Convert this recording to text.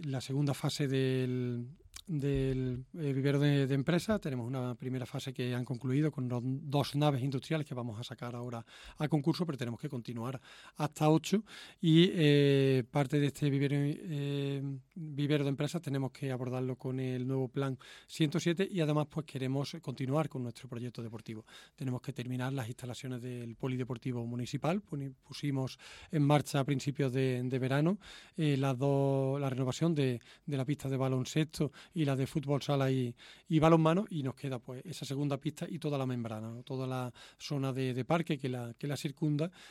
la segunda fase del vivero de empresas. Tenemos una primera fase que han concluido con dos naves industriales que vamos a sacar ahora a concurso, pero tenemos que continuar hasta 8 y parte de este vivero de empresas tenemos que abordarlo con el nuevo plan 107 y además pues queremos continuar con nuestro proyecto deportivo. Tenemos que terminar las instalaciones del polideportivo municipal. Pusimos en marcha a principios de verano la renovación de la pista de baloncesto y la de fútbol sala y balonmano, y nos queda pues esa segunda pista y toda la membrana, ¿no? Toda la zona de parque que la circunda,